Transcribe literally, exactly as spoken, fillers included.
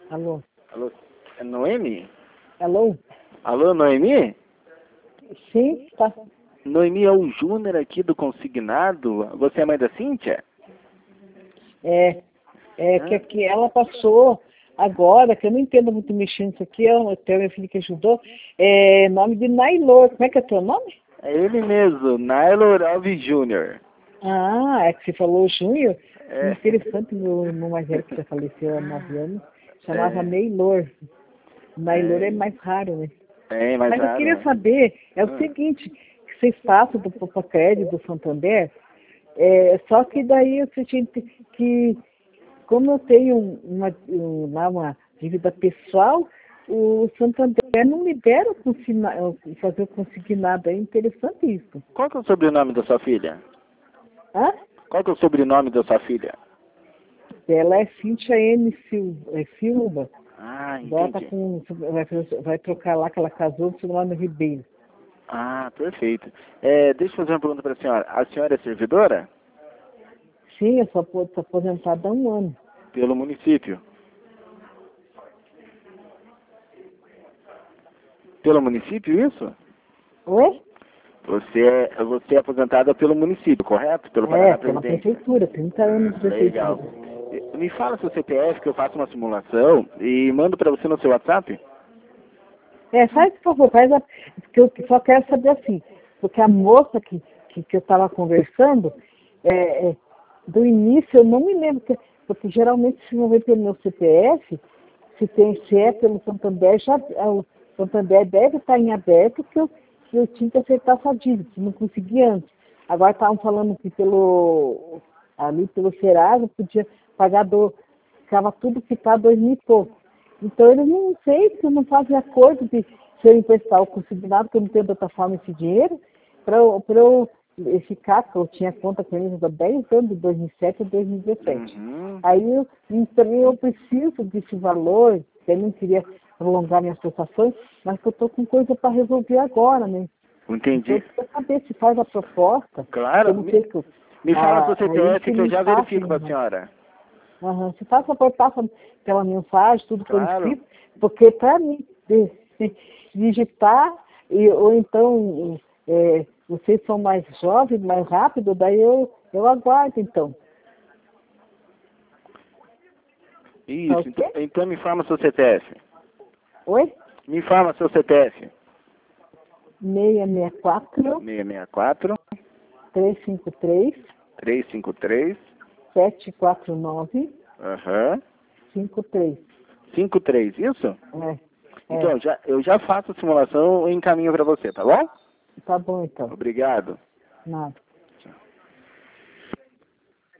Alô? Alô, é Noemi? Alô? Alô, Noemi? Sim, tá. Noemi, é o Júnior aqui do Consignado. Você é mãe da Cíntia? É, é Ah. que aqui ela passou agora, que eu não entendo muito mexer nisso aqui, eu tenho minha filha que ajudou, é nome de Nailor. Como é que é teu nome? É ele mesmo, Nailor Alves Júnior Ah, é que você falou Júnior. É. Interessante, meu irmão mais velho que já faleceu há nove anos, chamava É. Nailor. Nailor é. É. mais raro, né? É, mas Mas eu raro, queria né? saber, é o Ah. seguinte, que vocês passam do Popocrédito do Santander, é, só que daí eu senti que, como eu tenho uma, um, lá uma dívida pessoal, o Santander não libera o consigna, fazer o consignado. É interessante isso. Qual que é o sobrenome da sua filha? Hã? Qual que é o sobrenome da sua filha? Ela é Cíntia N. Silva. É Silva. Ah, Ela tá entendi. com, vai, vai trocar lá que ela casou com o nome Ribeiro. Ah, perfeito. É, deixa eu fazer uma pergunta para a senhora. A senhora é servidora? Sim, eu só estou aposentada há um ano. Pelo município? Pelo município, isso? Oi? Você é, você é aposentada pelo município, correto? Pelo Paraná É, pela Previdência. prefeitura, trinta anos de prefeitura. Legal. Me fala seu C P F que eu faço uma simulação e mando para você no seu WhatsApp? É, faz, por favor, faz a. Porque eu só quero saber assim, porque a moça que, que, que eu estava conversando, é, é, do início eu não me lembro, que, porque geralmente se não vem pelo meu C P F, se, tem, se é pelo Santander, já, o Santander deve estar em aberto, que eu, que eu tinha que aceitar essa dívida, que não consegui antes. Agora estavam falando que pelo, ali pelo Serasa podia pagar, do, ficava tudo ficar dois mil e pouco. Então, eles não sei se não fazem acordo de se eu emprestar o consignado, que eu não tenho de outra forma esse dinheiro, para eu, pra eu ficar, que eu tinha conta com eles há dez anos, de dois mil e sete a dois mil e dezessete. Uhum. Aí, eu, também eu preciso desse valor, eu não queria prolongar minhas prestações, mas que eu estou com coisa para resolver agora, né? Então, Entendi. eu preciso saber se faz a proposta, Claro. eu não Me, sei que eu, me fala seu ah, aí C P F se que eu me já passa, verifico para a né? senhora. Uhum. Se faz favor, passa pela mensagem, tudo por Claro. escrito, porque para mim de- de- digitar, e, ou então é, vocês são mais jovens, mais rápido, daí eu, eu aguardo então. Tá Isso. Então, ok? então me informa seu C P F. Oi? Me informa seu C P F. seis seis quatro, seis seis quatro, três cinco três, três cinco três, sete quatro nove, aham, cinco três. cinco três, isso? É, é. Então, já, eu já faço a simulação e encaminho para você, tá bom? Tá bom então. Obrigado. Nada.